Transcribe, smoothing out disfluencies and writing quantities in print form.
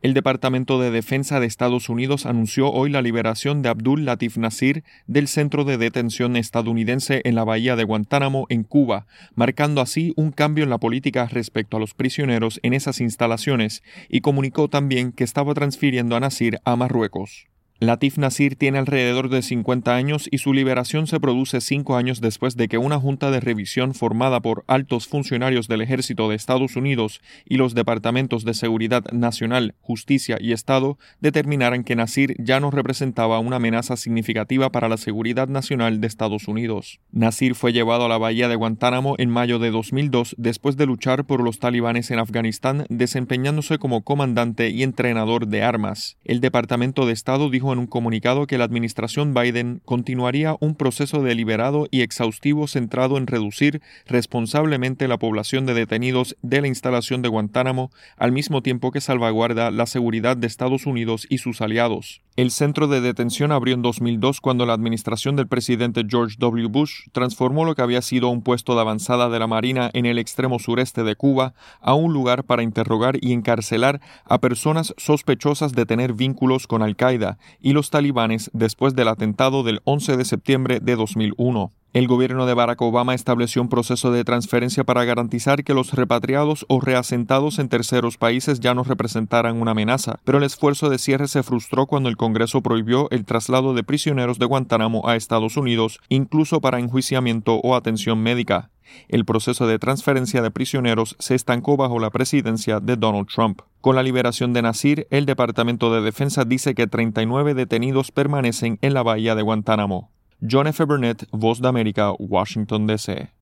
El Departamento de Defensa de Estados Unidos anunció hoy la liberación de Abdul Latif Nasir del centro de detención estadounidense en la bahía de Guantánamo, en Cuba, marcando así un cambio en la política respecto a los prisioneros en esas instalaciones, y comunicó también que estaba transfiriendo a Nasir a Marruecos. Latif Nasir tiene alrededor de 50 años y su liberación se produce 5 años después de que una junta de revisión formada por altos funcionarios del Ejército de Estados Unidos y los Departamentos de Seguridad Nacional, Justicia y Estado determinaran que Nasir ya no representaba una amenaza significativa para la seguridad nacional de Estados Unidos. Nasir fue llevado a la bahía de Guantánamo en mayo de 2002 después de luchar por los talibanes en Afganistán, desempeñándose como comandante y entrenador de armas. El Departamento de Estado dijo en un comunicado que la administración Biden continuaría un proceso deliberado y exhaustivo centrado en reducir responsablemente la población de detenidos de la instalación de Guantánamo, al mismo tiempo que salvaguarda la seguridad de Estados Unidos y sus aliados. El centro de detención abrió en 2002 cuando la administración del presidente George W. Bush transformó lo que había sido un puesto de avanzada de la Marina en el extremo sureste de Cuba a un lugar para interrogar y encarcelar a personas sospechosas de tener vínculos con Al-Qaeda y los talibanes después del atentado del 11 de septiembre de 2001. El gobierno de Barack Obama estableció un proceso de transferencia para garantizar que los repatriados o reasentados en terceros países ya no representaran una amenaza, pero el esfuerzo de cierre se frustró cuando el Congreso prohibió el traslado de prisioneros de Guantánamo a Estados Unidos, incluso para enjuiciamiento o atención médica. El proceso de transferencia de prisioneros se estancó bajo la presidencia de Donald Trump. Con la liberación de Nasir, el Departamento de Defensa dice que 39 detenidos permanecen en la bahía de Guantánamo. John F. Burnett, Voz de América, Washington, D.C.